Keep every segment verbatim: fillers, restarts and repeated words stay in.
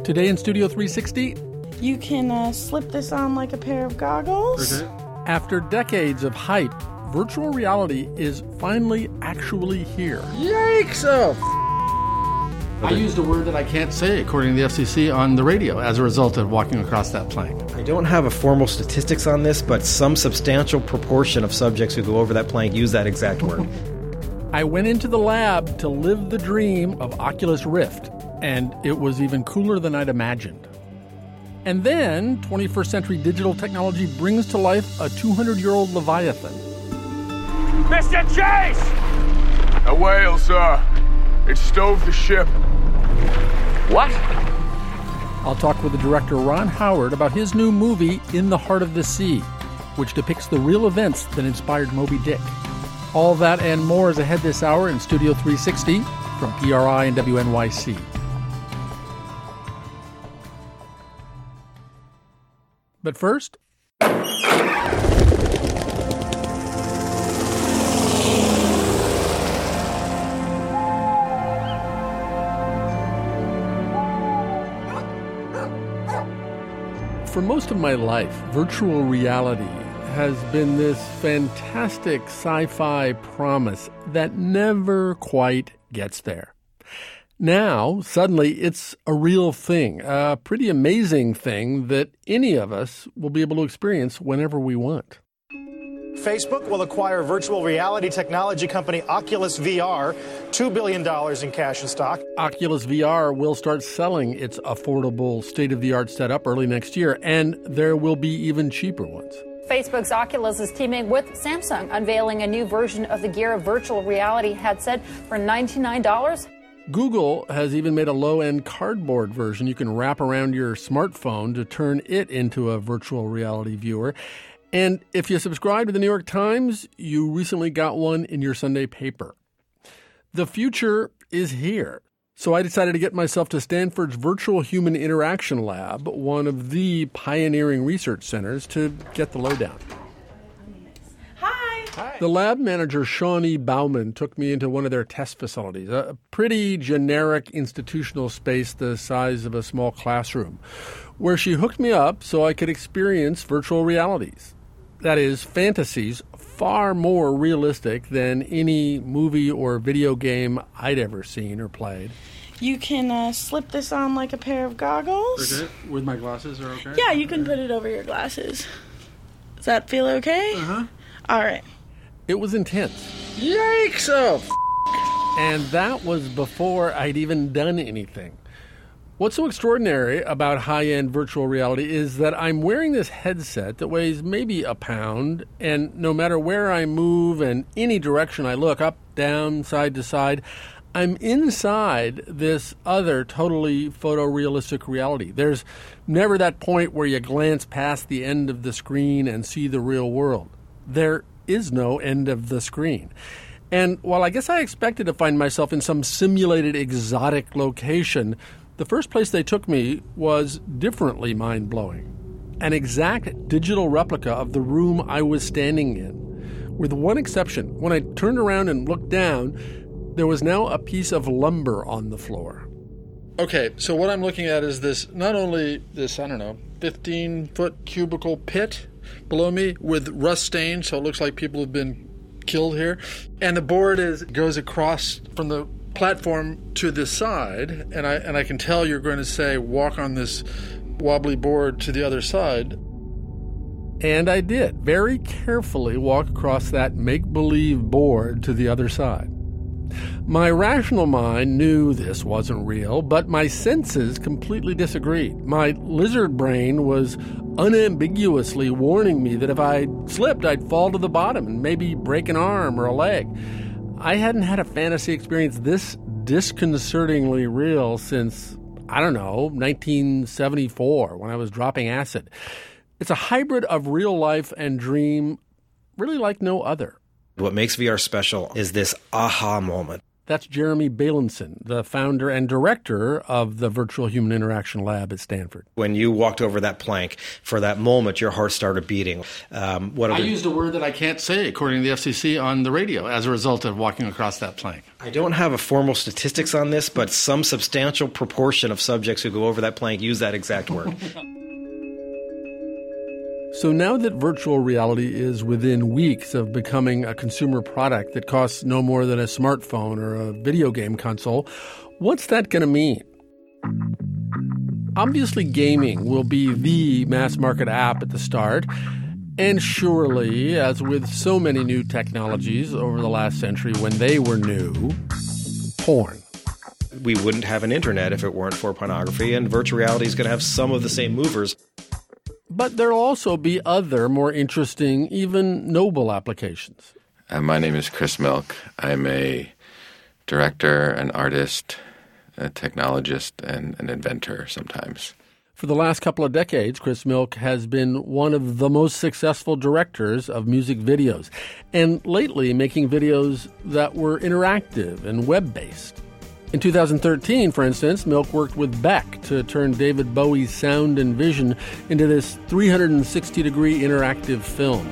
Today in Studio three sixty, you can uh, slip this on like a pair of goggles. Okay. After decades of hype, virtual reality is finally actually here. Yikes! Oh, I used a word that I can't say, according to the F C C, on the radio as a result of walking across that plane. I don't have a formal statistics on this, but some substantial proportion of subjects who go over that plank use that exact word. I went into the lab to live the dream of Oculus Rift, and it was even cooler than I'd imagined. And then, twenty-first century digital technology brings to life a two hundred year old Leviathan. Mister Chase! A whale, sir. It stove the ship. What? I'll talk with the director Ron Howard about his new movie, In the Heart of the Sea, which depicts the real events that inspired Moby Dick. All that and more is ahead this hour in Studio three sixty from P R I and W N Y C. But first, for most of my life, virtual reality has been this fantastic sci-fi promise that never quite gets there. Now, suddenly, it's a real thing, a pretty amazing thing that any of us will be able to experience whenever we want. Facebook will acquire virtual reality technology company Oculus V R, two billion dollars in cash and stock. Oculus V R will start selling its affordable state-of-the-art setup early next year, and there will be even cheaper ones. Facebook's Oculus is teaming with Samsung, unveiling a new version of the Gear virtual reality headset for ninety-nine dollars. Google has even made a low-end cardboard version you can wrap around your smartphone to turn it into a virtual reality viewer. And if you subscribe to the New York Times, you recently got one in your Sunday paper. The future is here. So I decided to get myself to Stanford's Virtual Human Interaction Lab, one of the pioneering research centers, to get the lowdown. Hi. The lab manager, Shawnee Bauman, took me into one of their test facilities, a pretty generic institutional space the size of a small classroom, where she hooked me up so I could experience virtual realities. That is, fantasies far more realistic than any movie or video game I'd ever seen or played. You can uh, slip this on like a pair of goggles. Okay. With my glasses are okay? Yeah, you can put it over your glasses. Does that feel okay? Uh-huh. All right. It was intense. Yikes! Oh, And that was before I'd even done anything. What's so extraordinary about high-end virtual reality is that I'm wearing this headset that weighs maybe a pound, and no matter where I move and any direction I look, up, down, side to side, I'm inside this other totally photorealistic reality. There's never that point where you glance past the end of the screen and see the real world. There is no end of the screen. And while I guess I expected to find myself in some simulated exotic location, the first place they took me was differently mind-blowing. An exact digital replica of the room I was standing in. With one exception, when I turned around and looked down, there was now a piece of lumber on the floor. Okay, so what I'm looking at is this, not only this, I don't know, fifteen-foot cubicle pit below me with rust stains, so it looks like people have been killed here. And the board is goes across from the platform to the side, and I and I can tell you're going to say walk on this wobbly board to the other side. And I did, very carefully walk across that make-believe board to the other side. My rational mind knew this wasn't real, but my senses completely disagreed. My lizard brain was unambiguously warning me that if I slipped, I'd fall to the bottom and maybe break an arm or a leg. I hadn't had a fantasy experience this disconcertingly real since, I don't know, nineteen seventy-four, when I was dropping acid. It's a hybrid of real life and dream, really like no other. what makes V R special is this aha moment. That's Jeremy Bailenson, the founder and director of the Virtual Human Interaction Lab at Stanford. When you walked over that plank, for that moment, your heart started beating. Um, what I the, used a word that I can't say, according to the F C C, on the radio as a result of walking across that plank. I don't have a formal statistics on this, but some substantial proportion of subjects who go over that plank use that exact word. So now that virtual reality is within weeks of becoming a consumer product that costs no more than a smartphone or a video game console, what's that going to mean? Obviously, gaming will be the mass market app at the start. And surely, as with so many new technologies over the last century when they were new, porn. We wouldn't have an internet if it weren't for pornography, and virtual reality is going to have some of the same movers. But there'll also be other more interesting, even noble applications. Uh, my name is Chris Milk. I'm a director, an artist, a technologist, and an inventor sometimes. For the last couple of decades, Chris Milk has been one of the most successful directors of music videos, and lately making videos that were interactive and web-based. In two thousand thirteen, for instance, Milk worked with Beck to turn David Bowie's sound and vision into this three hundred sixty degree interactive film.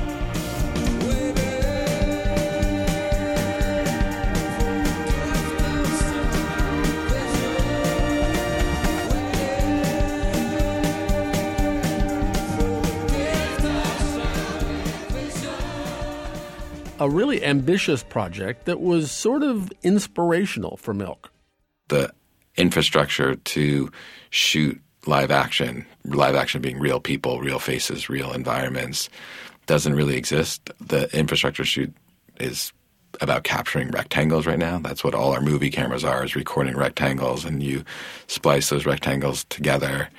A really ambitious project that was sort of inspirational for Milk. The infrastructure to shoot live action, live action being real people, real faces, real environments, doesn't really exist. The infrastructure shoot is about capturing rectangles right now. That's what all our movie cameras are, is recording rectangles, and you splice those rectangles together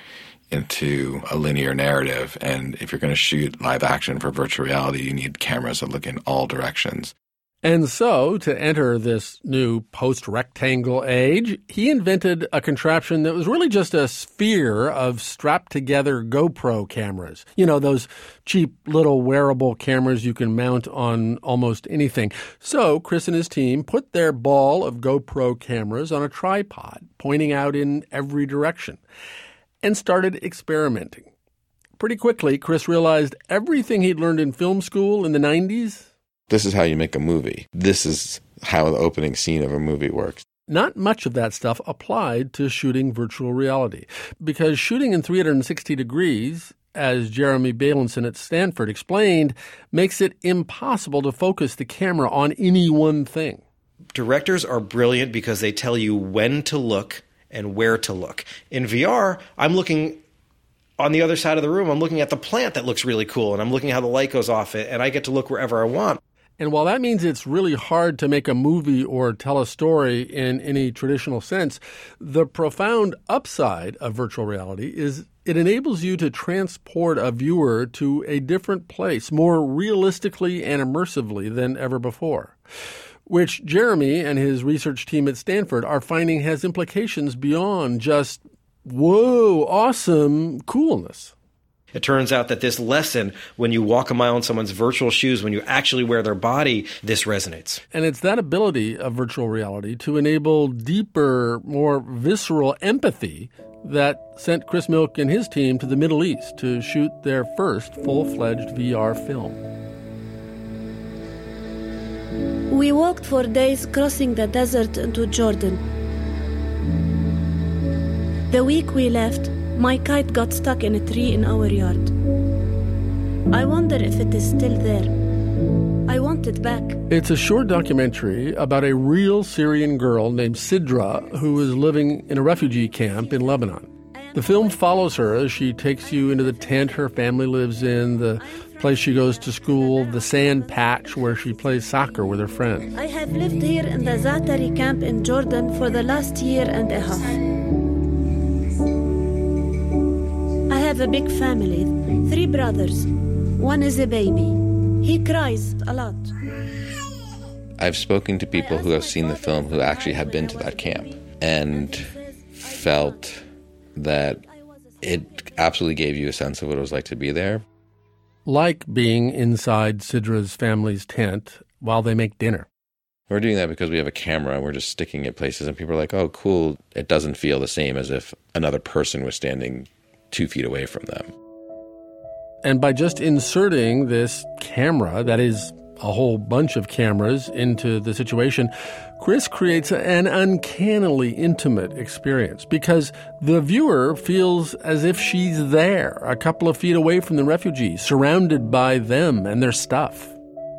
into a linear narrative. And if you're going to shoot live action for virtual reality, you need cameras that look in all directions. And so, to enter this new post-rectangle age, he invented a contraption that was really just a sphere of strapped-together GoPro cameras. You know, those cheap little wearable cameras you can mount on almost anything. So, Chris and his team put their ball of GoPro cameras on a tripod, pointing out in every direction, and started experimenting. Pretty quickly, Chris realized everything he'd learned in film school in the nineties. This is how you make a movie. This is how the opening scene of a movie works. Not much of that stuff applied to shooting virtual reality, because shooting in three hundred sixty degrees, as Jeremy Bailenson at Stanford explained, makes it impossible to focus the camera on any one thing. Directors are brilliant because they tell you when to look and where to look. In V R, I'm looking on the other side of the room. I'm looking at the plant that looks really cool, and I'm looking how the light goes off it, and I get to look wherever I want. And while that means it's really hard to make a movie or tell a story in any traditional sense, the profound upside of virtual reality is it enables you to transport a viewer to a different place more realistically and immersively than ever before, which Jeremy and his research team at Stanford are finding has implications beyond just, whoa, awesome coolness. It turns out that this lesson, when you walk a mile in someone's virtual shoes, when you actually wear their body, this resonates. And it's that ability of virtual reality to enable deeper, more visceral empathy that sent Chris Milk and his team to the Middle East to shoot their first full-fledged V R film. We walked for days crossing the desert into Jordan. The week we left, my kite got stuck in a tree in our yard. I wonder if it is still there. I want it back. It's a short documentary about a real Syrian girl named Sidra who is living in a refugee camp in Lebanon. The film follows her as she takes you into the tent her family lives in, the place she goes to school, the sand patch where she plays soccer with her friends. I have lived here in the Zaatari camp in Jordan for the last year and a half. I have a big family, three brothers. One is a baby. He cries a lot. I've spoken to people who have seen the film who actually have been to that camp and felt that it absolutely gave you a sense of what it was like to be there. Like being inside Sidra's family's tent while they make dinner. We're doing that because we have a camera and we're just sticking it places and people are like, oh, cool. It doesn't feel the same as if another person was standing two feet away from them. And by just inserting this camera, that is a whole bunch of cameras, into the situation, Chris creates an uncannily intimate experience because the viewer feels as if she's there, a couple of feet away from the refugees, surrounded by them and their stuff.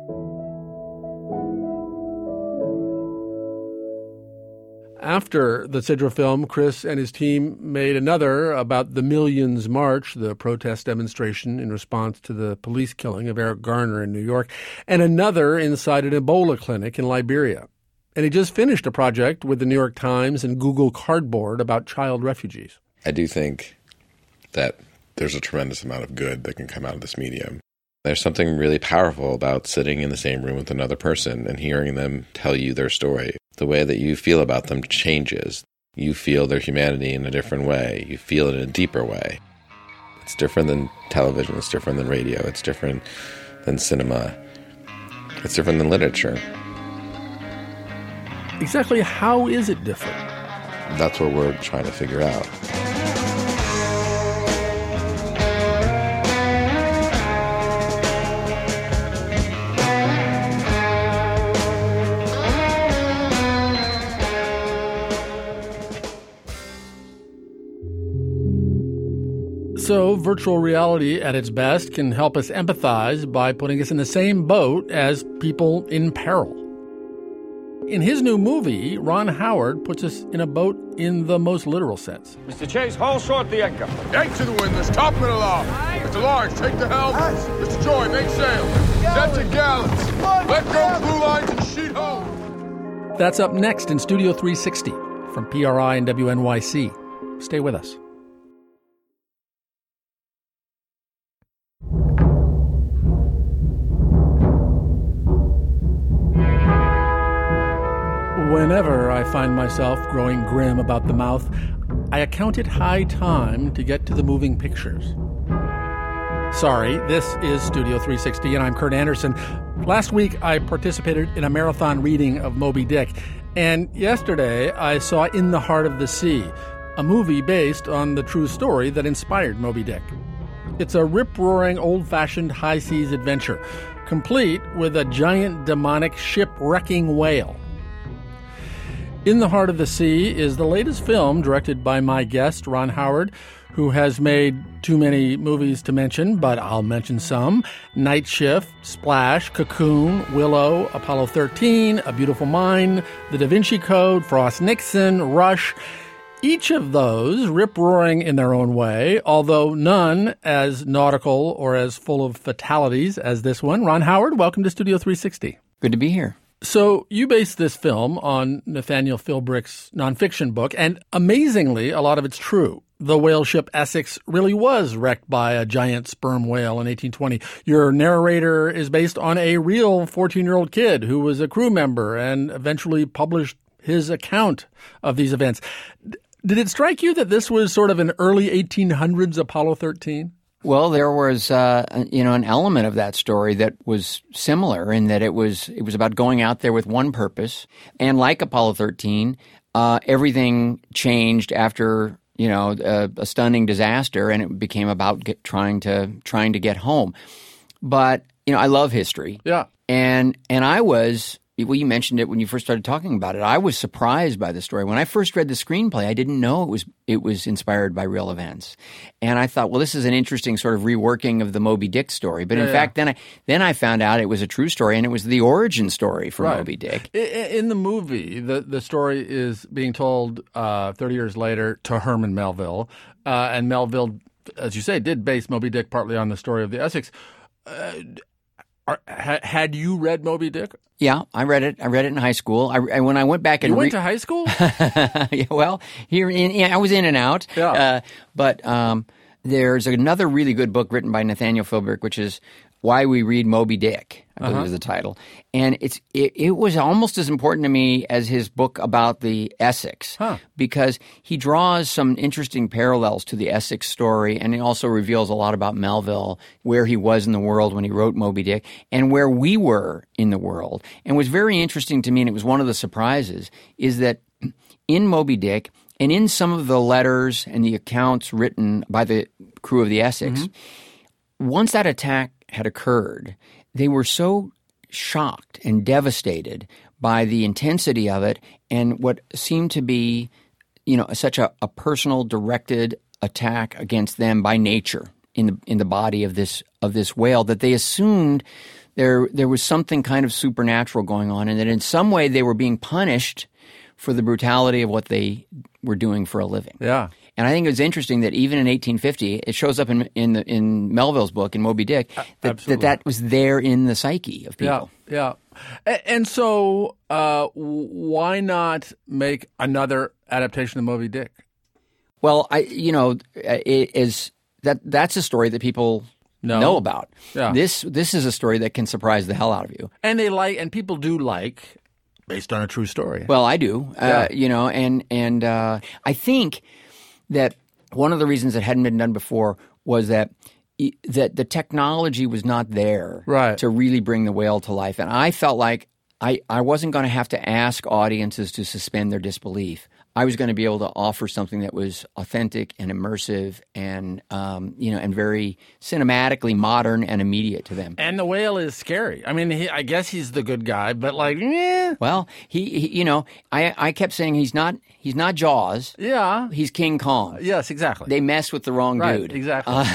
After the Sidra film, Chris and his team made another about the Millions March, the protest demonstration in response to the police killing of Eric Garner in New York, and another inside an Ebola clinic in Liberia. And he just finished a project with the New York Times and Google Cardboard about child refugees. I do think that there's a tremendous amount of good that can come out of this medium. There's something really powerful about sitting in the same room with another person and hearing them tell you their story. The way that you feel about them changes. You feel their humanity in a different way. You feel it in a deeper way. It's different than television. It's different than radio. It's different than cinema. It's different than literature. Exactly how is it different? That's what we're trying to figure out. So virtual reality at its best can help us empathize by putting us in the same boat as people in peril. In his new movie, Ron Howard puts us in a boat in the most literal sense. Mister Chase, haul short the anchor. Yank to the windlass, top middle off. Mister Lawrence, take the helm. Mister Joy, make sail. Set to gallants. Let go blue lines and sheet home. That's up next in Studio three sixty from P R I and W N Y C. Stay with us. Whenever I find myself growing grim about the mouth, I account it high time to get to the moving pictures. Sorry, this is Studio three sixty, and I'm Kurt Anderson. Last week, I participated in a marathon reading of Moby Dick, and yesterday I saw In the Heart of the Sea, a movie based on the true story that inspired Moby Dick. It's a rip-roaring, old-fashioned high seas adventure, complete with a giant demonic ship-wrecking whale. In the Heart of the Sea is the latest film directed by my guest, Ron Howard, who has made too many movies to mention, but I'll mention some. Night Shift, Splash, Cocoon, Willow, Apollo thirteen, A Beautiful Mind, The Da Vinci Code, Frost Nixon, Rush. Each of those rip-roaring in their own way, although none as nautical or as full of fatalities as this one. Ron Howard, welcome to Studio three sixty. Good to be here. So you based this film on Nathaniel Philbrick's nonfiction book, and amazingly, a lot of it's true. The whale ship Essex really was wrecked by a giant sperm whale in eighteen twenty. Your narrator is based on a real fourteen-year-old kid who was a crew member and eventually published his account of these events. Did it strike you that this was sort of an early eighteen hundreds Apollo thirteen? Well, there was, uh, you know, an element of that story that was similar in that it was it was about going out there with one purpose. And like Apollo thirteen, uh, everything changed after, you know, a, a stunning disaster, and it became about get, trying to trying to get home. But, you know, I love history. Yeah. And and I was well, you mentioned it when you first started talking about it. I was surprised by the story. When I first read the screenplay, I didn't know it was it was inspired by real events. And I thought, well, this is an interesting sort of reworking of the Moby Dick story. But in yeah, fact, yeah. then I then I found out it was a true story, and it was the origin story for right. Moby Dick. In the movie, the, the story is being told uh, thirty years later to Herman Melville. Uh, and Melville, as you say, did base Moby Dick partly on the story of the Essex. Uh, are, ha, had you read Moby Dick? Yeah, I read it. I read it in high school. I, I when I went back and you went re- to high school. yeah, well, here in, in I was in and out. Yeah. Uh, but um, there's another really good book written by Nathaniel Philbrick, which is Why We Read Moby Dick. I believe Uh-huh. is the title. And it's it, it was almost as important to me as his book about the Essex Huh. because he draws some interesting parallels to the Essex story, and he also reveals a lot about Melville, where he was in the world when he wrote Moby Dick, and where we were in the world. And what's very interesting to me, and it was one of the surprises, is that in Moby Dick and in some of the letters and the accounts written by the crew of the Essex, mm-hmm. once that attack had occurred, they were so shocked and devastated by the intensity of it and what seemed to be, you know, such a, a personal directed attack against them by nature in the in the body of this of this whale that they assumed there there was something kind of supernatural going on, and that in some way they were being punished for the brutality of what they were doing for a living. Yeah. And I think it was interesting that even in eighteen fifty, it shows up in in, the, in Melville's book, in Moby Dick, that, that that was there in the psyche of people. Yeah, yeah. And, and so uh, why not make another adaptation of Moby Dick? Well, I you know, it is that that's a story that people no. know about. Yeah. This this is a story that can surprise the hell out of you. And they like, and people do like, based on a true story. Well, I do. Yeah. Uh, you know, and and uh, I think that one of the reasons it hadn't been done before was that that the technology was not there right. to really bring the whale to life. And I felt like I, I wasn't going to have to ask audiences to suspend their disbelief. I was going to be able to offer something that was authentic and immersive and um, you know and very cinematically modern and immediate to them. And the whale is scary. I mean, he, I guess he's the good guy, but like, eh. Well, he, he you know, I I kept saying he's not he's not Jaws. Yeah, he's King Kong. Yes, exactly. They mess with the wrong right, dude. Exactly. Uh,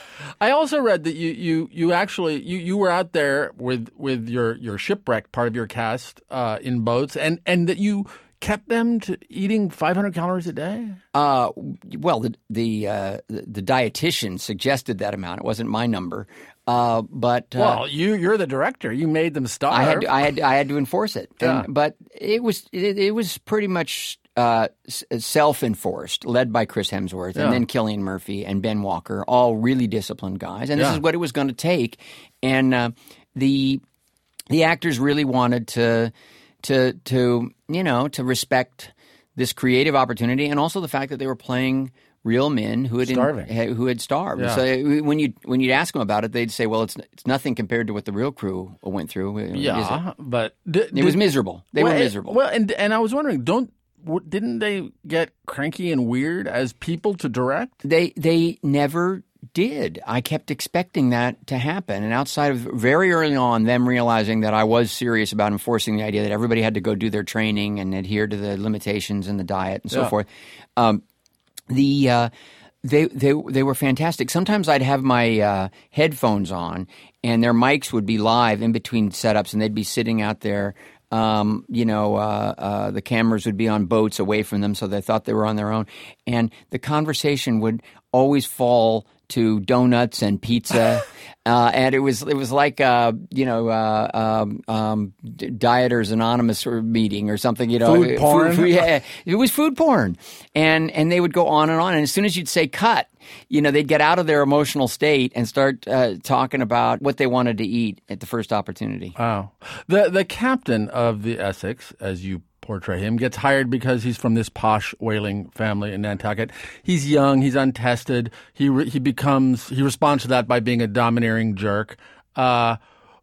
I also read that you, you, you actually you, you were out there with with your, your shipwreck part of your cast uh, in boats, and, and that you kept them to eating five hundred calories a day? Uh, well, the the, uh, the the dietitian suggested that amount. It wasn't my number, uh, but uh, well, you you're the director. You made them starve. I had to, I had I had to enforce it. Yeah. And, but it was it, it was pretty much uh, self-enforced, led by Chris Hemsworth Yeah. and then Cillian Murphy and Ben Walker, all really disciplined guys. And this Yeah. is what it was going to take. And uh, the the actors really wanted to. To to you know to respect this creative opportunity, and also the fact that they were playing real men who had Starving. in, who had starved. Yeah. So when you when you'd ask them about it, they'd say, "Well, it's it's nothing compared to what the real crew went through." Yeah, Is but it, did, it was miserable. They well, were it- miserable. well, and and I was wondering, don't w- didn't they get cranky and weird as people to direct? They they never did. I kept expecting that to happen. And outside of very early on, them realizing that I was serious about enforcing the idea that everybody had to go do their training and adhere to the limitations in the diet and so Yeah. forth, um, the uh, they they they were fantastic. Sometimes I'd have my uh, headphones on, and their mics would be live in between setups, and they'd be sitting out there. Um, you know, uh, uh, the cameras would be on boats away from them, so they thought they were on their own. And the conversation would always fall to donuts and pizza, uh, and it was it was like uh, you know uh, um, um, D- Dieters Anonymous or meeting or something. You know, Food porn? Food, yeah, it was food porn, and and they would go on and on. And as soon as you'd say cut, you know, they'd get out of their emotional state and start uh, talking about what they wanted to eat at the first opportunity. Wow. The the captain of the Essex, as you portray him, gets hired because he's from this posh whaling family in Nantucket. He's young, he's untested. He re- he becomes he responds to that by being a domineering jerk. Uh,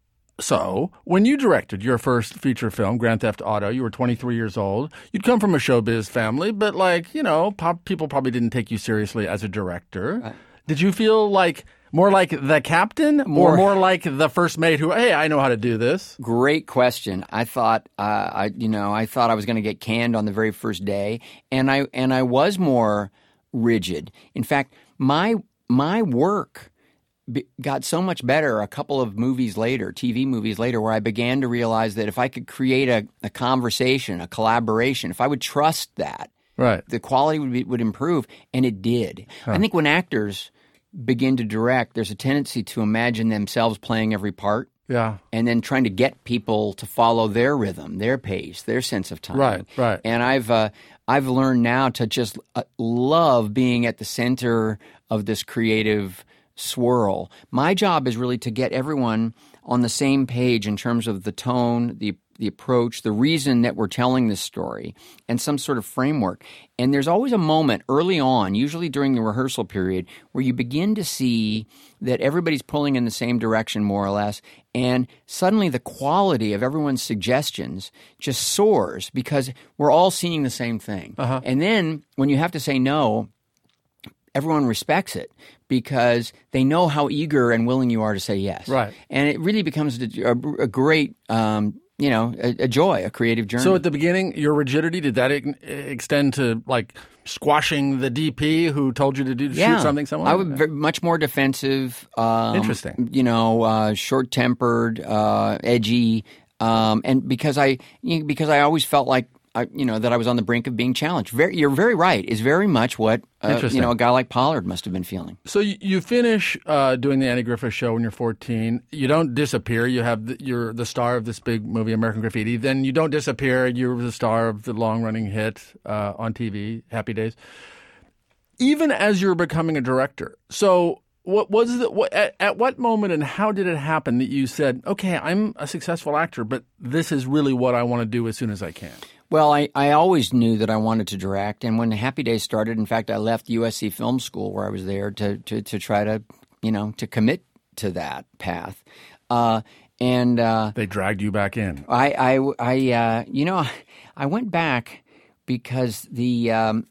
so when you directed your first feature film, Grand Theft Auto, you were twenty-three years old. You'd come from a showbiz family, but like you know, pop, people probably didn't take you seriously as a director. Uh, Did you feel like more like the captain, More- or more like the first mate who, hey, I know how to do this? Great question. I thought, uh, I you know, I thought I was going to get canned on the very first day, and I and I was more rigid. In fact, my my work be, got so much better a couple of movies later, T V movies later, where I began to realize that if I could create a, a conversation, a collaboration, if I would trust that, Right. the quality would be, would improve, and it did. I think when actors begin to direct, there's a tendency to imagine themselves playing every part. Yeah. And then trying to get people to follow their rhythm, their pace, their sense of time. Right, right. And I've uh, I've learned now to just uh, love being at the center of this creative swirl. My job is really to get everyone on the same page in terms of the tone, the the approach, the reason that we're telling this story, and some sort of framework. And there's always a moment early on, usually during the rehearsal period, where you begin to see that everybody's pulling in the same direction more or less, and suddenly the quality of everyone's suggestions just soars because we're all seeing the same thing. Uh-huh. And then when you have to say no, everyone respects it because they know how eager and willing you are to say yes. Right. And it really becomes a, a, a great um, you know, a, a joy, a creative journey. So at the beginning, your rigidity, did that ex- extend to like squashing the D P who told you to do yeah. shoot something somewhere? I was very, much more defensive. Um, Interesting. You know, uh, short-tempered, uh, edgy, um, and because I you know, because I always felt like I, you know that I was on the brink of being challenged. Very, you're very right. Is very much what uh, you know a guy like Pollard must have been feeling. So you, you finish uh, doing the Andy Griffith Show when you're fourteen. You don't disappear. You have the, you're the star of this big movie, American Graffiti. Then you don't disappear. You're the star of the long-running hit uh, on T V, Happy Days. Even as you're becoming a director, so what was the what, at, at what moment and how did it happen that you said, "Okay, I'm a successful actor, but this is really what I want to do as soon as I can"? Well, I, I always knew that I wanted to direct, and when Happy Days started, in fact, I left U S C Film School where I was there to to, to try to, you know, to commit to that path. Uh, and uh, they dragged you back in. I, I, I uh, you know, I went back because the um,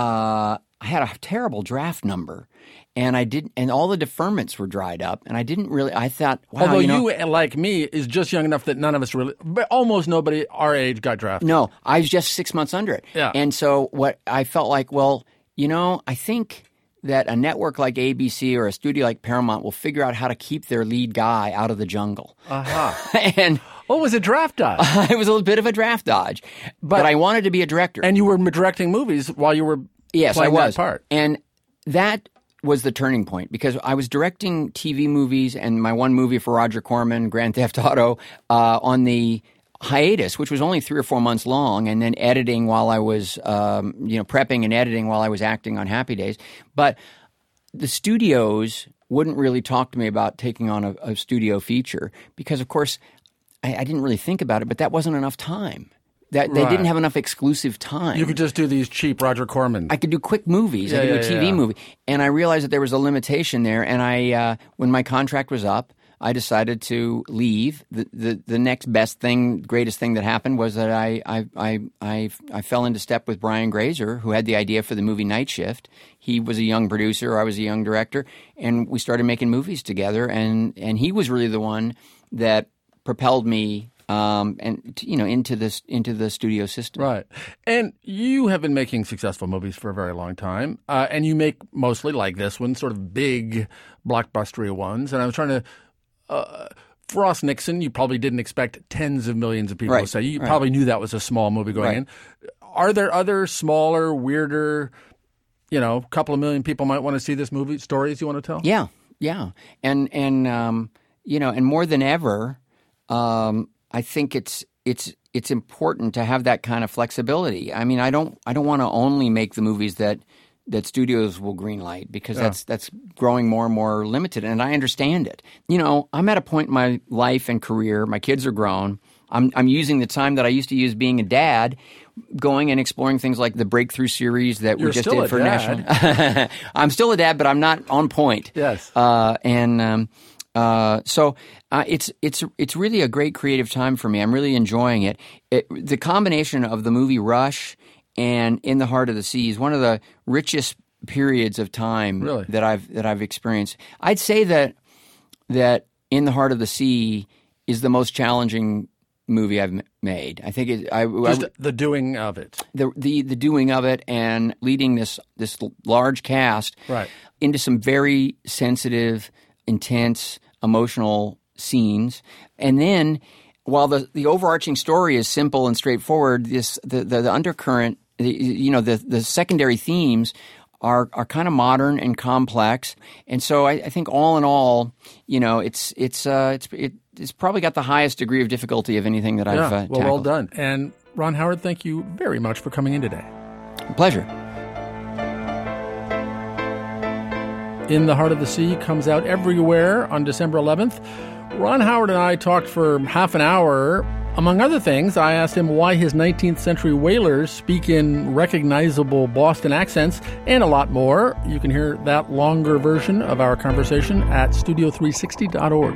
uh, I had a terrible draft number. And I did, and all the deferments were dried up, and I didn't really. I thought, wow, although you, know, you, like me, is just young enough that none of us really, but almost nobody our age got drafted. No, I was just six months under it. Yeah. And so what I felt like, well, you know, I think that a network like A B C or a studio like Paramount will figure out how to keep their lead guy out of the jungle. Uh-huh. and oh, it was a draft dodge. It was a little bit of a draft dodge, but, but I wanted to be a director. And you were directing movies while you were yes, playing I was. that part. And that was the turning point because I was directing T V movies and my one movie for Roger Corman, Grand Theft Auto, uh, on the hiatus, which was only three or four months long, and then editing while I was, um, you know, prepping and editing while I was acting on Happy Days. But the studios wouldn't really talk to me about taking on a, a studio feature because, of course, I, I didn't really think about it, but that wasn't enough time. That they right. didn't have enough exclusive time. You could just do these cheap Roger Corman. I could do quick movies. Yeah, I could yeah, do a T V yeah. movie, and I realized that there was a limitation there. And I, uh, when my contract was up, I decided to leave. The, the the next best thing, greatest thing that happened was that I I I I, I fell into step with Brian Grazer, who had the idea for the movie Night Shift. He was a young producer, I was a young director, and we started making movies together. And and he was really the one that propelled me. Um, and you know, into this into the studio system, right? And you have been making successful movies for a very long time, uh, and you make mostly like this one, sort of big blockbustery ones. And I was trying to, uh, Frost Nixon, you probably didn't expect tens of millions of people right. to say. You right. probably knew that was a small movie going right. in. Are there other smaller, weirder, you know, couple of million people might want to see this movie stories you want to tell? Yeah, yeah, and and um, you know, and more than ever. Um, I think it's it's it's important to have that kind of flexibility. I mean, I don't I don't want to only make the movies that that studios will greenlight because yeah. that's that's growing more and more limited, and I understand it. You know, I'm at a point in my life and career. My kids are grown. I'm I'm using the time that I used to use being a dad, going and exploring things like the Breakthrough series that You're we just still did a for dad. National. I'm still a dad, but I'm not on point. Yes, uh, and. Um, Uh, so uh, it's it's it's really a great creative time for me. I'm really enjoying it. it. The combination of the movie Rush and In the Heart of the Sea is one of the richest periods of time really? that I've that I've experienced. I'd say that that In the Heart of the Sea is the most challenging movie I've made. I think it, I, just I, the doing of it, the the the doing of it, and leading this this large cast right. into some very sensitive, intense, emotional scenes. And then while the, the overarching story is simple and straightforward, this the, the, the undercurrent, the, you know, the, the secondary themes are are kind of modern and complex. And so I, I think all in all, you know, it's it's uh, it's it, it's probably got the highest degree of difficulty of anything that yeah. I've uh, well, tackled. well done. And Ron Howard, thank you very much for coming in today. Pleasure. In the Heart of the Sea comes out everywhere on December eleventh. Ron Howard and I talked for half an hour. Among other things, I asked him why his nineteenth century whalers speak in recognizable Boston accents and a lot more. You can hear that longer version of our conversation at studio three sixty dot org.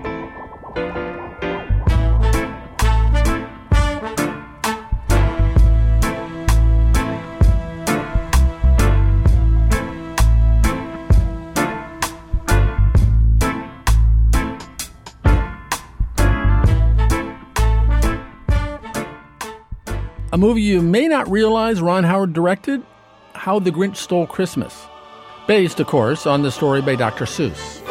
A movie you may not realize Ron Howard directed, How the Grinch Stole Christmas. Based, of course, on the story by Doctor Seuss.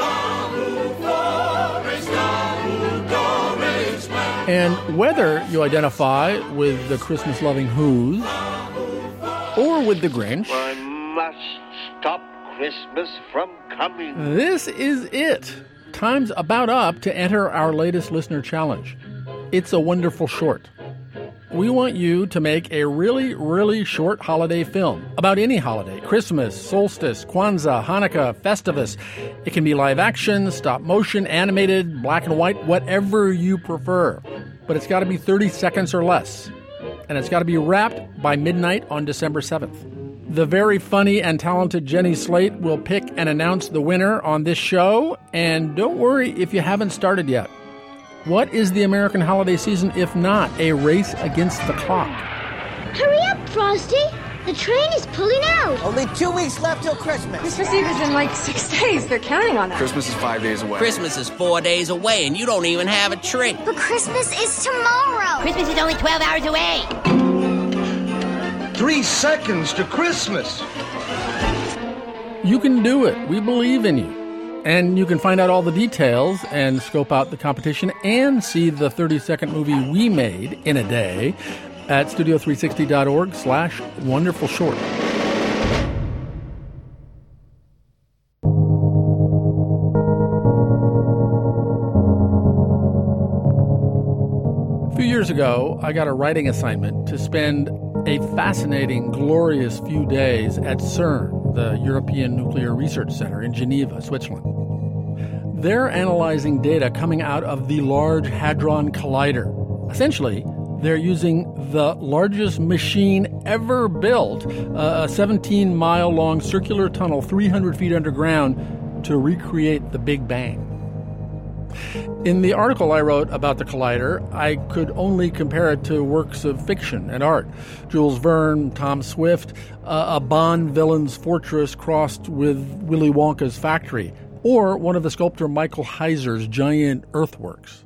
And whether you identify with the Christmas-loving Who's or with the Grinch, I must stop Christmas from coming. This is it. Time's about up to enter our latest listener challenge. It's a wonderful short. We want you to make a really, really short holiday film about any holiday. Christmas, solstice, Kwanzaa, Hanukkah, Festivus. It can be live action, stop motion, animated, black and white, whatever you prefer. But it's got to be thirty seconds or less. And it's got to be wrapped by midnight on December seventh. The very funny and talented Jenny Slate will pick and announce the winner on this show. And don't worry if you haven't started yet. What is the American holiday season if not a race against the clock? Hurry up, Frosty! The train is pulling out. Only two weeks left till Christmas. Christmas Eve is in like six days. They're counting on us. Christmas is five days away. Christmas is four days away, and you don't even have a tree. But Christmas is tomorrow. Christmas is only twelve hours away. Three seconds to Christmas. You can do it. We believe in you. And you can find out all the details and scope out the competition and see the thirty-second movie we made in a day at studio three sixty dot org slash wonderful short. A few years ago, I got a writing assignment to spend a fascinating, glorious few days at CERN, the European Nuclear Research Center in Geneva, Switzerland. They're analyzing data coming out of the Large Hadron Collider. Essentially, they're using the largest machine ever built, a seventeen-mile-long circular tunnel three hundred feet underground, to recreate the Big Bang. In the article I wrote about the collider, I could only compare it to works of fiction and art. Jules Verne, Tom Swift, uh, a Bond villain's fortress crossed with Willy Wonka's factory, or one of the sculptor Michael Heiser's giant earthworks.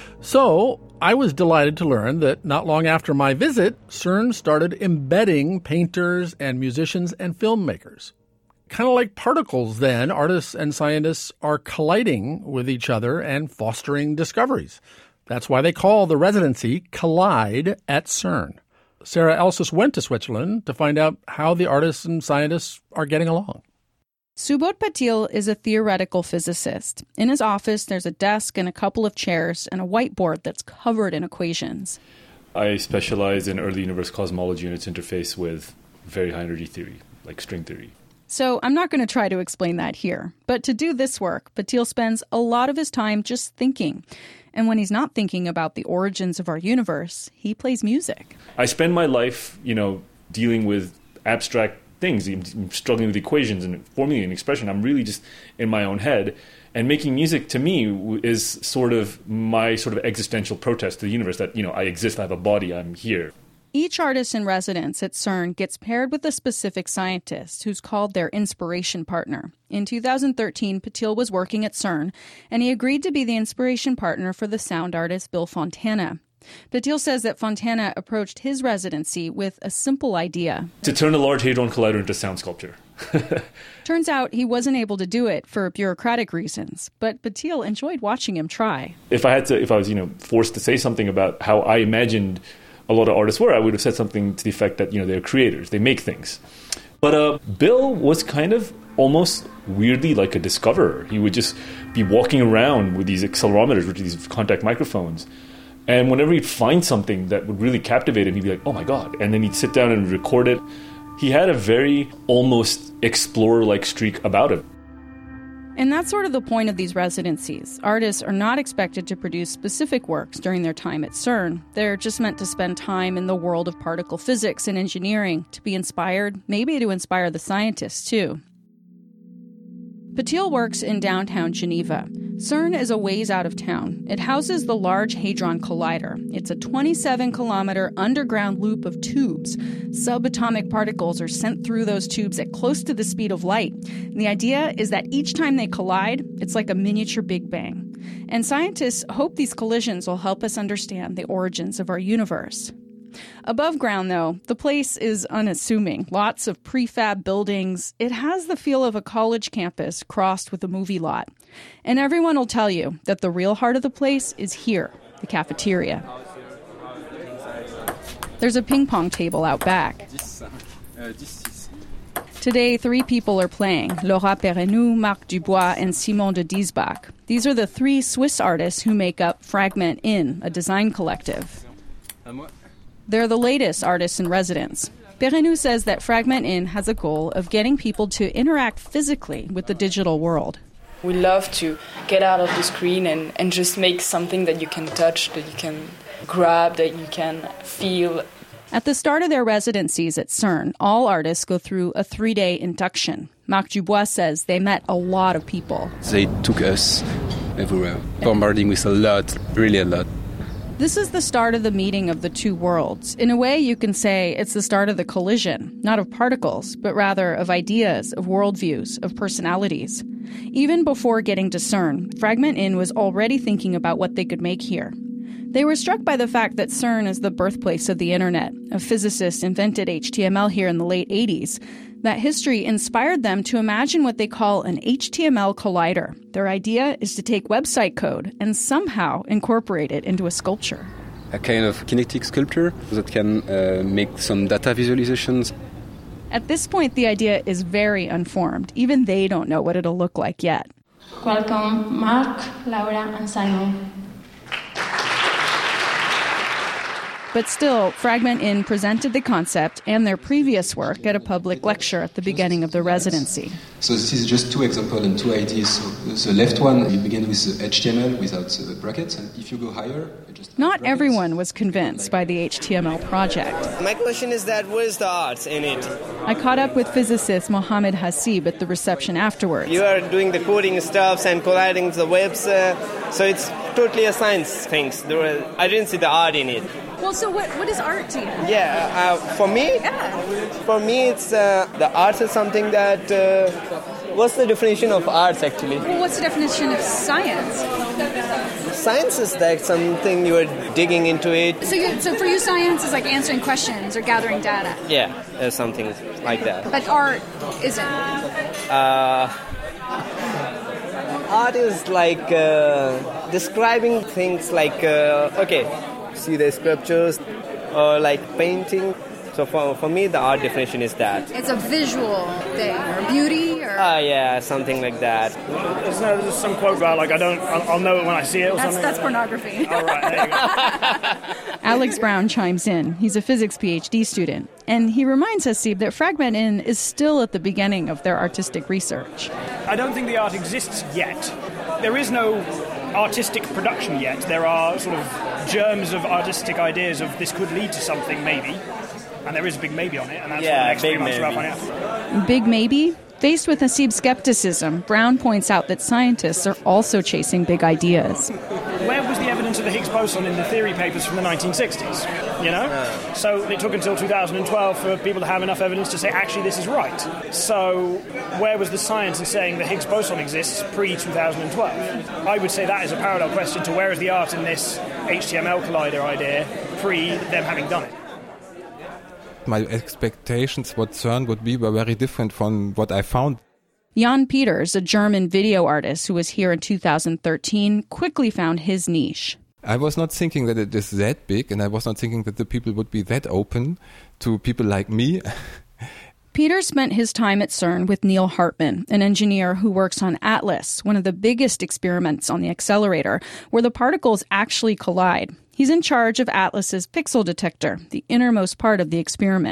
So I was delighted to learn that not long after my visit, CERN started embedding painters and musicians and filmmakers. Kind of like particles, then, artists and scientists are colliding with each other and fostering discoveries. That's why they call the residency Collide at CERN. Sarah Elsis went to Switzerland to find out how the artists and scientists are getting along. Subodh Patil is a theoretical physicist. In his office, there's a desk and a couple of chairs and a whiteboard that's covered in equations. I specialize in early universe cosmology and its interface with very high-energy theory, like string theory. So I'm not going to try to explain that here. But to do this work, Patil spends a lot of his time just thinking. And when he's not thinking about the origins of our universe, he plays music. I spend my life, you know, dealing with abstract things, I'm struggling with equations and formulating expression. I'm really just in my own head. And making music, to me, is sort of my sort of existential protest to the universe that, you know, I exist, I have a body, I'm here. Each artist in residence at CERN gets paired with a specific scientist who's called their inspiration partner. In two thousand thirteen, Patil was working at CERN, and he agreed to be the inspiration partner for the sound artist Bill Fontana. Patil says that Fontana approached his residency with a simple idea. To turn a Large Hadron Collider into sound sculpture. Turns out he wasn't able to do it for bureaucratic reasons, but Patil enjoyed watching him try. If I had to, if I was, you know, forced to say something about how I imagined a lot of artists were, I would have said something to the effect that, you know, they're creators, they make things. But uh, Bill was kind of almost weirdly like a discoverer. He would just be walking around with these accelerometers, which are these contact microphones. And whenever he'd find something that would really captivate him, he'd be like, oh my God. And then he'd sit down and record it. He had a very almost explorer-like streak about him. And that's sort of the point of these residencies. Artists are not expected to produce specific works during their time at CERN. They're just meant to spend time in the world of particle physics and engineering, to be inspired, maybe to inspire the scientists too. Patil works in downtown Geneva. CERN is a ways out of town. It houses the Large Hadron Collider. It's a twenty-seven kilometer underground loop of tubes. Subatomic particles are sent through those tubes at close to the speed of light. And the idea is that each time they collide, it's like a miniature Big Bang. And scientists hope these collisions will help us understand the origins of our universe. Above ground, though, the place is unassuming. Lots of prefab buildings. It has the feel of a college campus crossed with a movie lot. And everyone will tell you that the real heart of the place is here, the cafeteria. There's a ping pong table out back. Today, three people are playing, Laura Perrenou, Marc Dubois, and Simon de Diesbach. These are the three Swiss artists who make up Fragment In, a design collective. They're the latest artists in residence. Perrenou says that Fragment In has a goal of getting people to interact physically with the digital world. We love to get out of the screen and, and just make something that you can touch, that you can grab, that you can feel. At the start of their residencies at CERN, all artists go through a three-day induction. Marc Dubois says they met a lot of people. They took us everywhere, bombarding with a lot, really a lot. This is the start of the meeting of the two worlds. In a way, you can say it's the start of the collision, not of particles, but rather of ideas, of worldviews, of personalities. Even before getting to CERN, Fragment In was already thinking about what they could make here. They were struck by the fact that CERN is the birthplace of the internet. A physicist invented H T M L here in the late eighties. That history inspired them to imagine what they call an H T M L collider. Their idea is to take website code and somehow incorporate it into a sculpture. A kind of kinetic sculpture that can uh, make some data visualizations. At this point, the idea is very unformed. Even they don't know what it'll look like yet. Welcome, Marc, Laura, and Simon. But still, Fragment In presented the concept and their previous work at a public lecture at the beginning of the residency. So this is just two examples and two ideas. So the left one, you begin with H T M L without the brackets, and if you go higher, you just Not everyone was convinced by the H T M L project. My question is that what is the art in it? I caught up with physicist Mohammed Hassib at the reception afterwards. You are doing the coding stuff and colliding the webs, uh, so it's totally a science thing. I didn't see the art in it. Well, so what, what is art to you? Yeah, uh, for me, yeah. for me, it's uh, the arts is something that. Uh, what's the definition of arts actually? Well, what's the definition of science? Science is like something you are digging into it. So, you, so for you, science is like answering questions or gathering data. Yeah, uh, something like that. But art isn't. Uh, art is like uh, describing things like uh, okay. See the sculptures or like painting. So for for me, the art definition is that. It's a visual thing, or beauty, or... Ah, uh, yeah, something like that. Isn't there some quote about, like, I don't, I'll, I'll know it when I see it or that's, something? That's pornography. All right, there you go. Alex Brown chimes in. He's a physics PhD student. And he reminds Hassib that Fragment In is still at the beginning of their artistic research. I don't think the art exists yet. There is no artistic production yet. There are sort of germs of artistic ideas of this could lead to something, maybe. And there is a big maybe on it, and that's yeah, what the next big three months maybe. are about finding out. Big maybe? Faced with Hassib's skepticism, Brown points out that scientists are also chasing big ideas. Where was the evidence of the Higgs boson in the theory papers from the nineteen sixties? You know? No. So it took until two thousand twelve for people to have enough evidence to say, actually, this is right. So where was the science in saying the Higgs boson exists pre twenty twelve? I would say that is a parallel question to where is the art in this H T M L collider idea pre them having done it. My expectations what CERN would be were very different from what I found. Jan Peters, a German video artist who was here in two thousand thirteen, quickly found his niche. I was not thinking that it is that big, and I was not thinking that the people would be that open to people like me. Peter spent his time at CERN with Neil Hartmann, an engineer who works on ATLAS, one of the biggest experiments on the accelerator, where the particles actually collide. He's in charge of ATLAS's pixel detector, the innermost part of the experiment.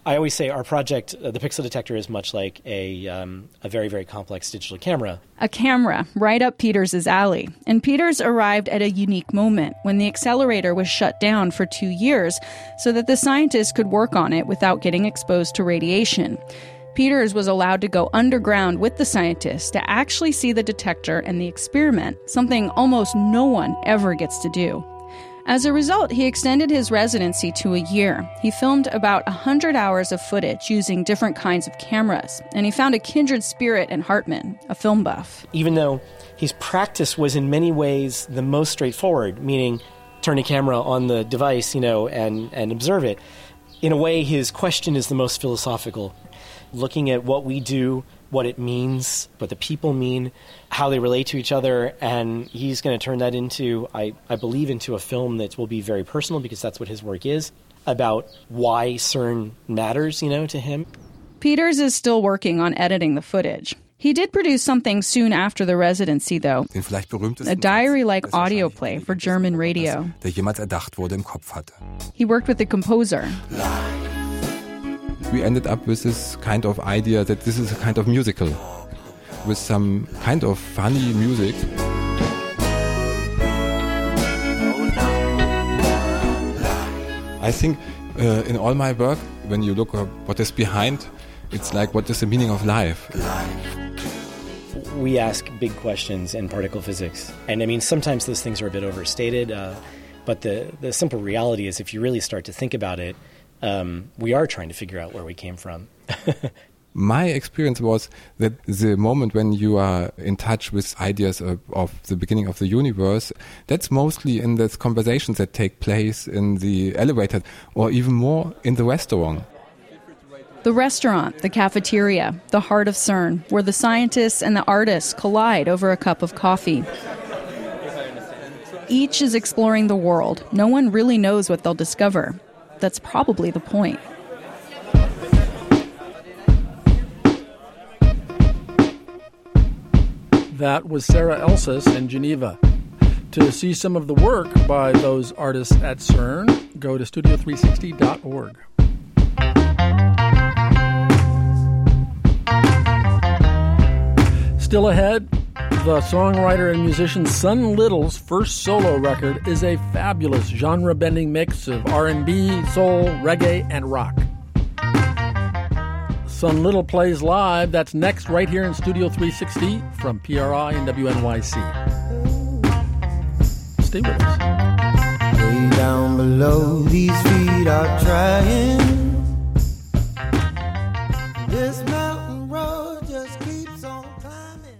I always say our project, uh, the Pixel Detector, is much like a um, a very, very complex digital camera. A camera right up Peters' alley. And Peters arrived at a unique moment when the accelerator was shut down for two years so that the scientists could work on it without getting exposed to radiation. Peters was allowed to go underground with the scientists to actually see the detector and the experiment, something almost no one ever gets to do. As a result, he extended his residency to a year. He filmed about one hundred hours of footage using different kinds of cameras, and he found a kindred spirit in Hartman, a film buff. Even though his practice was in many ways the most straightforward, meaning turn a camera on the device, you know, and, and observe it, in a way his question is the most philosophical. Looking at what we do, what it means, what the people mean, how they relate to each other, and he's going to turn that into, I, I believe, into a film that will be very personal, because that's what his work is, about why CERN matters, you know, to him. Peters is still working on editing the footage. He did produce something soon after the residency, though, a diary-like audio play for German radio. Der jemals erdacht wurde im Kopf hatte. He worked with the composer. We ended up with this kind of idea that this is a kind of musical with some kind of funny music. I think uh, in all my work, when you look at what is behind, it's like, what is the meaning of life? We ask big questions in particle physics. And I mean, sometimes those things are a bit overstated, uh, but the, the simple reality is, if you really start to think about it, Um, we are trying to figure out where we came from. My experience was that the moment when you are in touch with ideas of, of the beginning of the universe, that's mostly in the conversations that take place in the elevator, or even more in the restaurant. The restaurant, the cafeteria, the heart of CERN, where the scientists and the artists collide over a cup of coffee. Each is exploring the world. No one really knows what they'll discover. That's probably the point. That was Sarah Elsass in Geneva. To see some of the work by those artists at CERN, go to studio three sixty dot org. Still ahead, the songwriter and musician Son Little's first solo record is a fabulous genre-bending mix of R and B, soul, reggae, and rock. Son Little plays live. That's next right here in Studio three sixty from P R I and W N Y C. Stay with us. Way down below, these feet are trying. This mountain road just keeps on climbing.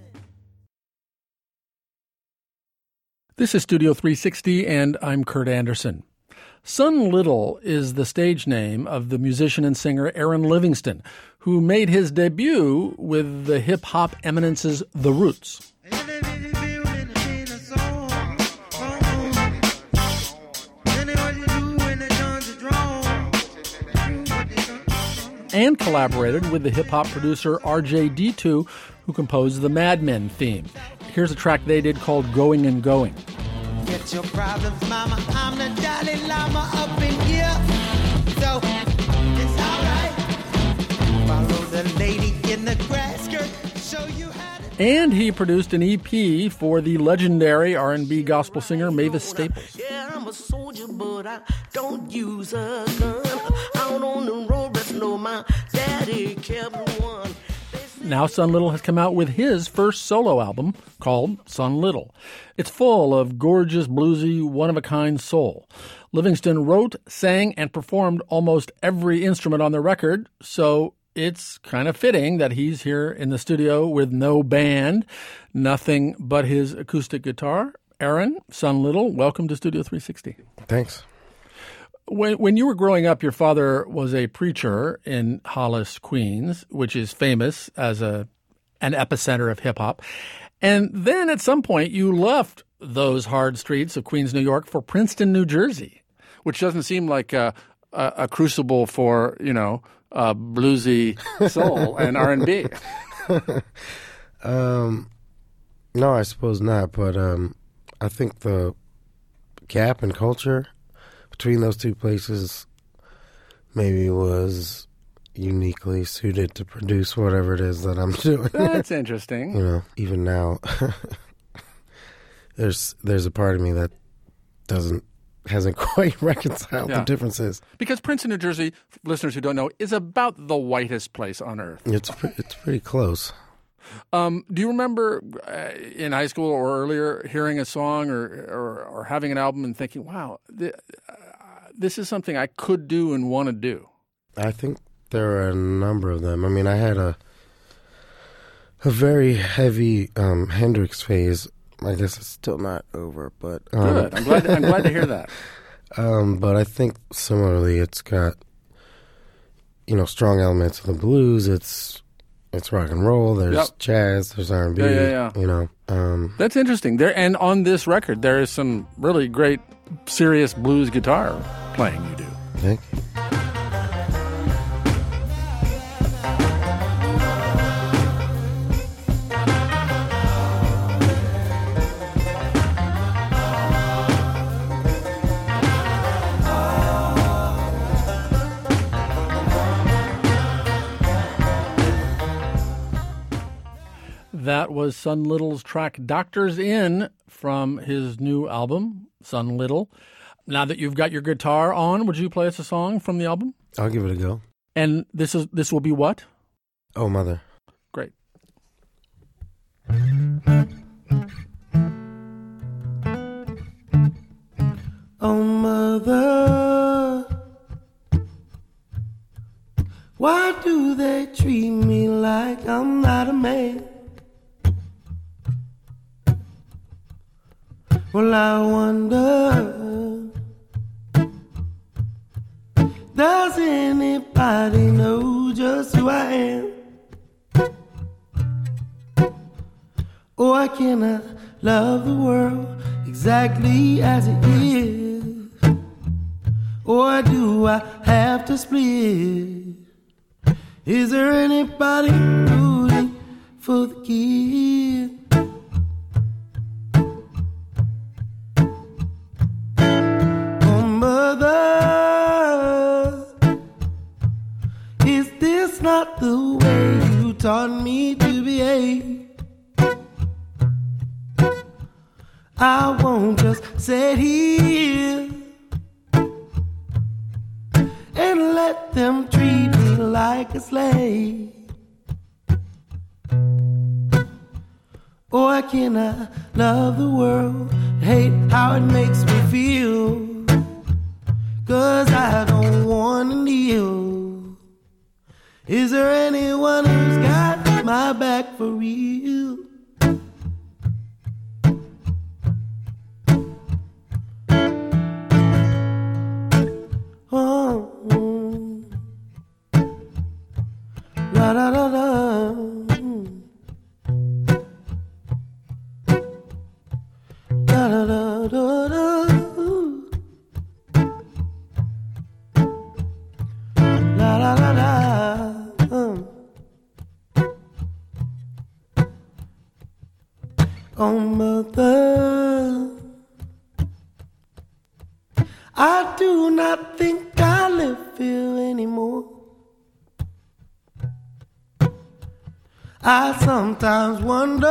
This is Studio three sixty, and I'm Kurt Anderson. Son Little is the stage name of the musician and singer Aaron Livingston, who made his debut with the hip-hop eminences The Roots. And collaborated with the hip-hop producer R J D two, who composed the Mad Men theme. Here's a track they did called Going and Going. Get your problems, mama. I'm the Dalai Lama up in here. So, it's alright. Follow the lady in the grass skirt. Show you how to... And he produced an E P for the legendary R and B gospel singer Mavis Staples. Yeah, I'm a soldier, but I don't use a gun. Out on the road, but no, my daddy kept one. Now Son Little has come out with his first solo album called Son Little. It's full of gorgeous, bluesy, one-of-a-kind soul. Livingston wrote, sang, and performed almost every instrument on the record, so it's kind of fitting that he's here in the studio with no band, nothing but his acoustic guitar. Aaron, Son Little, welcome to Studio three sixty. Thanks. When when you were growing up, your father was a preacher in Hollis, Queens, which is famous as a an epicenter of hip-hop. And then at some point, you left those hard streets of Queens, New York, for Princeton, New Jersey, which doesn't seem like a, a, a crucible for, you know, uh, bluesy soul and R and B. um, no, I suppose not. But um, I think the gap in culture between those two places maybe was uniquely suited to produce whatever it is that I'm doing. That's interesting. You know, even now, there's there's a part of me that doesn't hasn't quite reconciled Yeah. the differences. Because Princeton, New Jersey, listeners who don't know, is about the whitest place on earth. It's pre- it's pretty close. Um, do you remember uh, in high school or earlier hearing a song or or, or having an album and thinking, wow, th- uh, this is something I could do and want to do? I think there are a number of them. I mean, I had a a very heavy um, Hendrix phase. I guess it's still not over, but um, Good. I'm glad. I'm glad to hear that. Um, but I think similarly, it's got you know strong elements of the blues. It's it's rock and roll. There's Yep. jazz. There's R and B. Yeah, yeah, yeah. You know, um, That's interesting. There and on this record, there is some really great, serious blues guitar playing. You do. Thank you. That was Sun Little's track Doctor's In from his new album, Sun Little. Now that you've got your guitar on, would you play us a song from the album? I'll give it a go. And this is this will be what? Oh, Mother. Great. Oh, mother, why do they treat me like I'm not a man? Well, I wonder, does anybody know just who I am? Or can I love the world exactly as it is? Or do I have to split? Is there anybody rooting for the kid? Oh, mother, is this not the way you taught me to behave? I won't just sit here and let them treat me like a slave. Or can I love the world, hate how it makes me feel? 'Cause I don't wanna kneel. Is there anyone who's got my back for real? Oh, la la la la, la la la la la, la la la la. Oh, mother, I do not think I live here anymore. I sometimes wonder,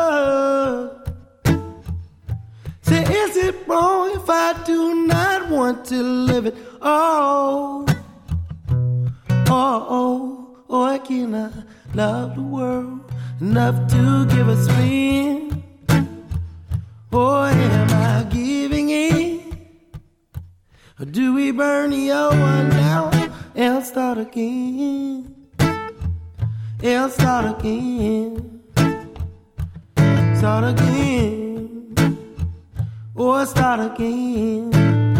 say, is it wrong if I do not want to live it all? Oh, oh, or can I love the world enough to give a spin? Or am I giving in? Or do we burn the old one down and start again? And start again. Start again. Or start again.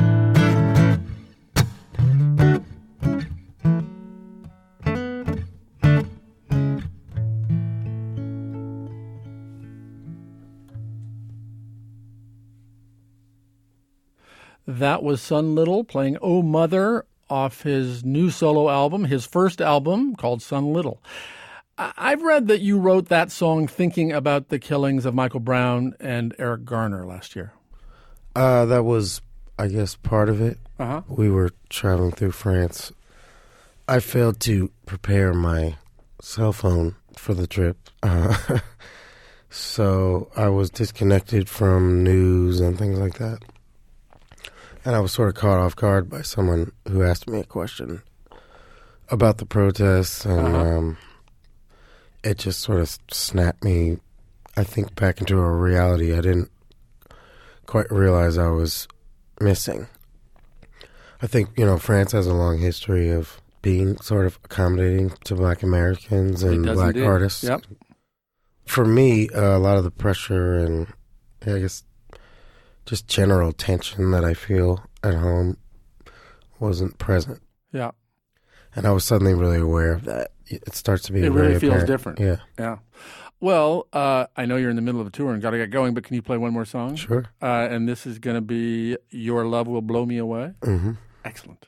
That was Sun Little playing Oh Mother off his new solo album, his first album called Sun Little. I- I've read that you wrote that song thinking about the killings of Michael Brown and Eric Garner last year. Uh, that was, I guess, part of it. Uh-huh. We were traveling through France I failed to prepare my cell phone for the trip. Uh, so I was disconnected from news and things like that. And I was sort of caught off guard by someone who asked me a question about the protests, and uh-huh. um, it just sort of snapped me, I think, back into a reality I didn't quite realize I was missing. I think, you know, France has a long history of being sort of accommodating to Black Americans and Black indeed. artists. Yep. For me, uh, a lot of the pressure and, I guess, just general tension that I feel at home wasn't present. Yeah. And I was suddenly really aware of that. It starts to be It very really feels apparent. different. Yeah. Yeah. Well, uh, I know you're in the middle of a tour and got to get going, but can you play one more song? Sure. Uh, and this is going to be Your Love Will Blow Me Away? Mm-hmm. Excellent.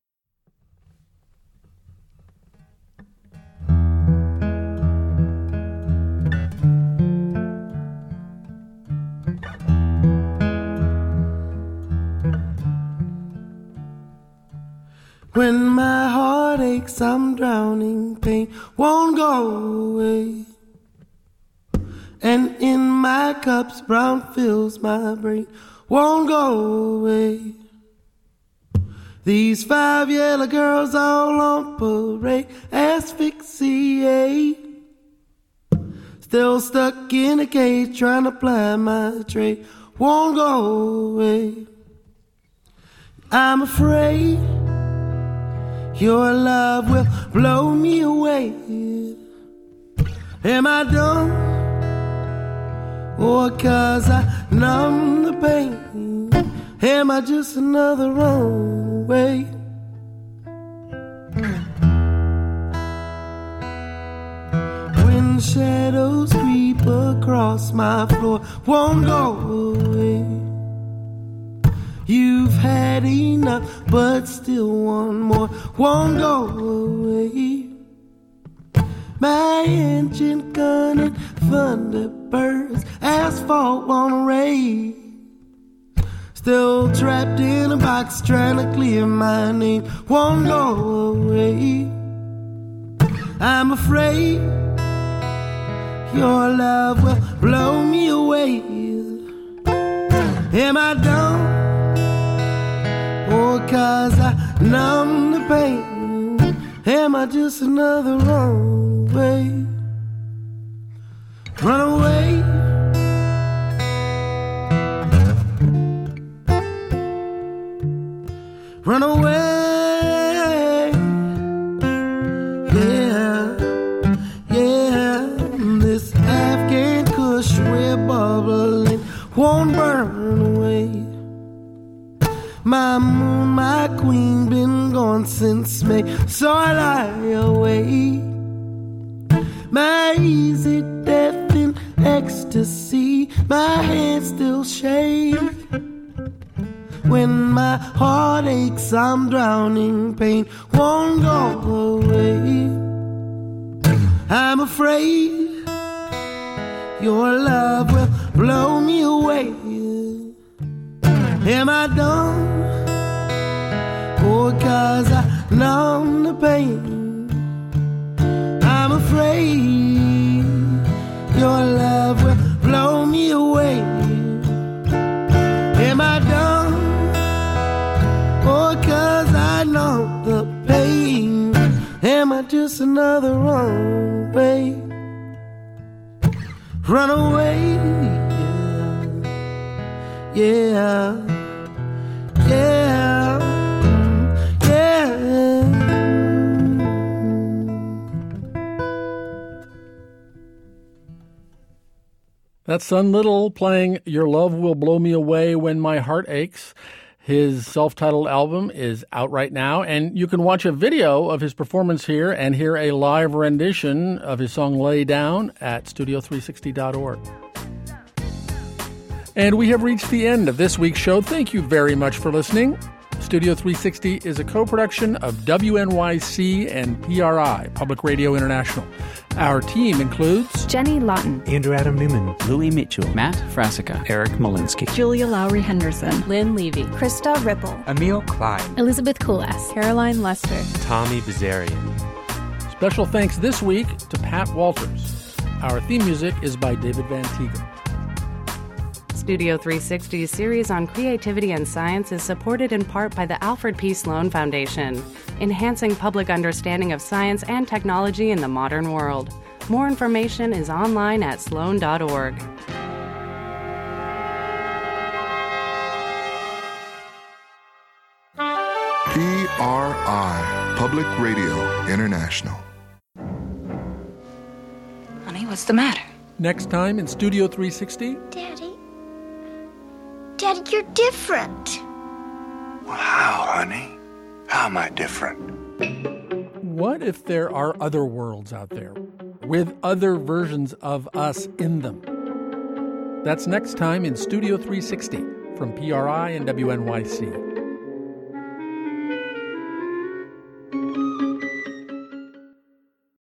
When my heart aches, I'm drowning, pain won't go away. And in my cups, brown fills my brain, won't go away. These five yellow girls all on parade, asphyxiate. Still stuck in a cage, trying to ply my trade, won't go away. I'm afraid your love will blow me away. Am I dumb? Or cause I numb the pain? Am I just another runaway? When shadows creep across my floor, won't go away. You've had enough, but still one more won't go away. My engine gunning, thunderbirds, asphalt won't raise. Still trapped in a box, trying to clear my name, won't go away. I'm afraid your love will blow me away. Am I dumb? Or cause I numb the pain? Am I just another runaway? Runaway. Runaway. Yeah, yeah. This Afghan Kush we're bubbling won't burn away. My moon, my queen, been gone since May, so I lie awake. My easy death in ecstasy, my hands still shake. When my heart aches, I'm drowning, pain won't go away. I'm afraid your love will blow me away. Am I dumb? Or cause I numb the pain? I'm afraid your love will blow me away. Am I dumb? Or cause I numb the pain? Am I just another runaway? Runaway, yeah, yeah. Yeah, yeah. That's Son Little playing Your Love Will Blow Me Away When My Heart Aches. His self-titled album is out right now, and you can watch a video of his performance here and hear a live rendition of his song Lay Down at studio three sixty dot org. And we have reached the end of this week's show. Thank you very much for listening. Studio Studio three sixty is a co-production of W N Y C and P R I, Public Radio International. Our team includes Jenny Lawton, Andrew Adam Newman, Louis Mitchell, Matt Frasica, Eric Molinsky, Julia Lowry Henderson, Lynn Levy, Krista Ripple, Emil Klein, Elizabeth Kulas, Caroline Lester, Tommy Bazarian. Special thanks this week to Pat Walters. Our theme music is by David Van Teegen. Studio three sixty's series on creativity and science is supported in part by the Alfred P. Sloan Foundation, enhancing public understanding of science and technology in the modern world. More information is online at sloan dot org. P R I, Public Radio International. Honey, what's the matter? Next time in Studio three sixty. Daddy. Daddy, you're different. Well, how, honey? How am I different? What if there are other worlds out there with other versions of us in them? That's next time in Studio three sixty from P R I and W N Y C.